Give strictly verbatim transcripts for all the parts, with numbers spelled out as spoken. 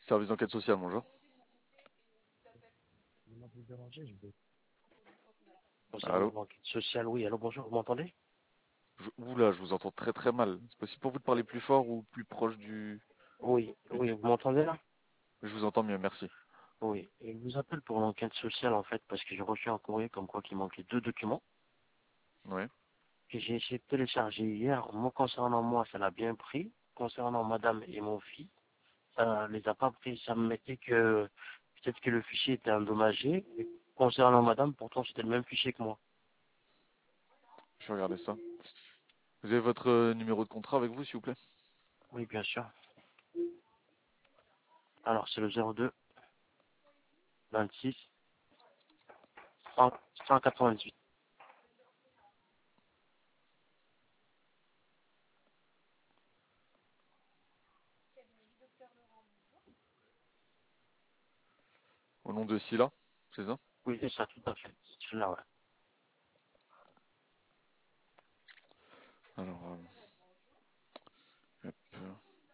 Service d'enquête sociale, bonjour. Excusez-moi de vous déranger, je vais- Concernant Allô? l'enquête sociale, oui, allô, bonjour, vous m'entendez? Je... Oula, je vous entends très très mal. C'est possible pour vous de parler plus fort ou plus proche du... Oui, du oui, nez? vous m'entendez là? Je vous entends mieux, merci. Oui, et je vous appelle pour l'enquête sociale en fait, parce que j'ai reçu un courrier comme quoi qu'il manquait deux documents Oui. que j'ai essayé de télécharger hier. Moi, concernant moi, ça l'a bien pris. Concernant madame et mon fils, ça les a pas pris. Ça me mettait que peut-être que le fichier était endommagé. Et concernant madame, pourtant c'était le même fichier que moi. Je vais regarder ça. Vous avez votre euh, numéro de contrat avec vous, s'il vous plaît? Oui, bien sûr. Alors, c'est le zéro deux vingt-six cent quatre-vingt-dix-huit. Au nom de Scylla, c'est ça? Oui, c'est ça, tout à fait. C'est celui-là, ouais. Alors, euh, hop, euh,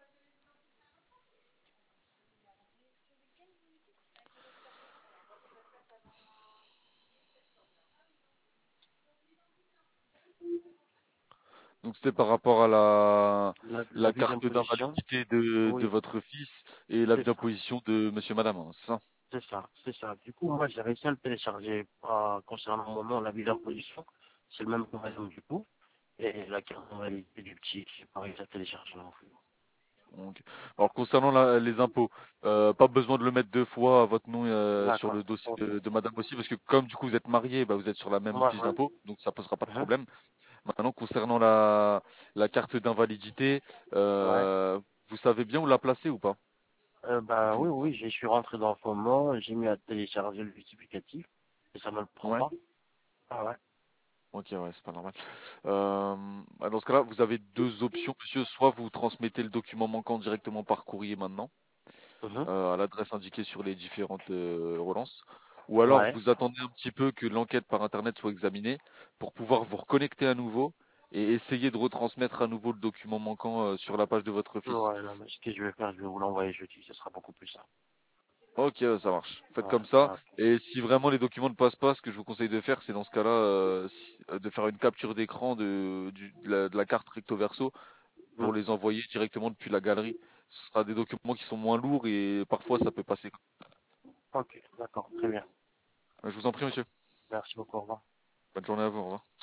donc c'était par rapport à la, La, la l'avis carte d'imposition, d'invalidité de, de oui, votre fils et l'avis c'est ça, d'imposition de monsieur madame, hein, c'est ça? c'est ça, c'est ça. Du coup, moi, j'ai réussi à le télécharger euh, concernant mon nom, l'avis d'imposition. C'est le même que madame, du coup. Et la carte en réalité du petit, j'ai pas réussi à télécharger non plus. Donc, alors concernant la- les impôts, euh, pas besoin de le mettre deux fois à votre nom euh, sur le D'accord, dossier ok. de, de madame aussi, parce que comme du coup vous êtes marié, bah, vous êtes sur la même Ouais, fiche ouais. d'impôt, donc ça posera pas de Mhm. problème. Maintenant, concernant la, la carte d'invalidité, Ouais. euh, vous savez bien où la placer ou pas? Euh, Du bah coup. oui, oui, je suis rentré dans le moment, j'ai mis à télécharger le justificatif, et ça me le prend Ouais. pas. Ah ouais. Ok, ouais, c'est pas normal. Euh, bah, dans ce cas-là, vous avez deux options, monsieur. Soit vous transmettez le document manquant directement par courrier maintenant, Mhm. euh, à l'adresse indiquée sur les différentes euh, relances. Ou alors Ouais. vous attendez un petit peu que l'enquête par Internet soit examinée pour pouvoir vous reconnecter à nouveau et essayer de retransmettre à nouveau le document manquant euh, sur la page de votre fils. Ouais, non, mais ce que je vais faire, je vais vous l'envoyer jeudi, ce sera beaucoup plus simple. Ok, euh, ça marche. Faites Ouais, comme ça. ok. Et si vraiment les documents ne passent pas, ce que je vous conseille de faire, c'est dans ce cas-là euh, si- euh, de faire une capture d'écran de, du- de la, de la carte recto verso Mm. pour les envoyer directement depuis la galerie. Ce sera des documents qui sont moins lourds et parfois ça peut passer. Ok, d'accord, très bien. Je vous en prie, monsieur. Merci beaucoup, au revoir. Bonne journée à vous. Au revoir.